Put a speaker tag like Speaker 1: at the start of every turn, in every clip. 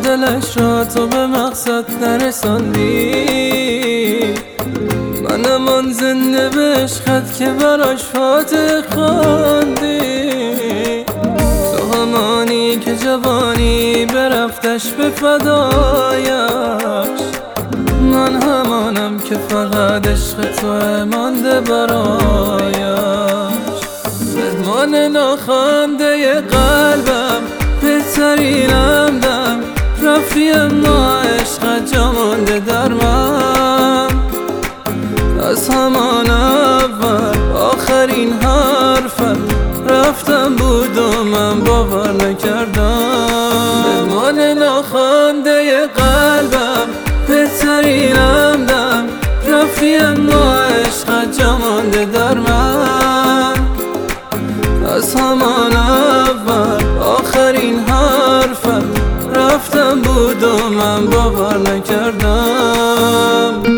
Speaker 1: دلش را تو به مقصد نرساندی، منم آن زنده به عشقت که براش فاتح خواندی. تو همانی که جوانی برفتش به فدایش، من همانم که فقط عشق تو مانده برایش. مهمان ناخوانده قلبم، بهترین همدم، رفتی اما عشقت جا مانده در من. از همان اول آخرین حرفم رفتم بود و من باور نکردم. مهمان ناخوانده قلبم، بهترین همدم، رفتی اما عشقت جا مانده در من. از همان اول آخرین حرفم رفتم بود و من باور نکردم.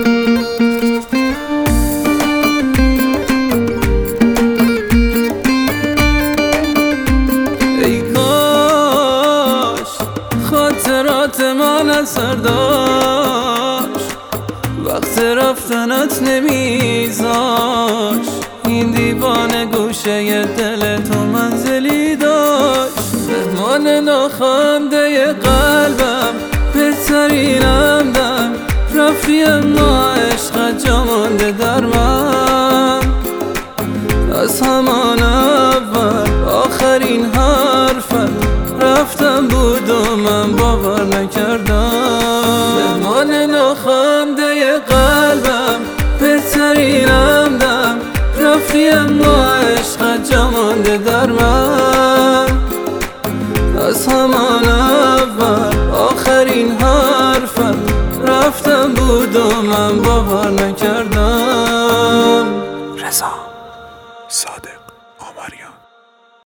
Speaker 1: ای کاش خاطرات من اثر داشت، وقت رفتنت نمیذاش، این دیوانه گوشه دل تو منزلی داشت. مهمان ناخوانده قلبم، بهترین همدم، رفتی اما عشقت جا مانده در من. از همان اول آخرین حرفم رفتم بود و من باور نکردم. مهمان ناخوانده قلبم، بهترین همدم، رفتی اما عشقت جا مانده در من. از همان اول آخرین حرفم رفتم بود و من باور نکردم. رضا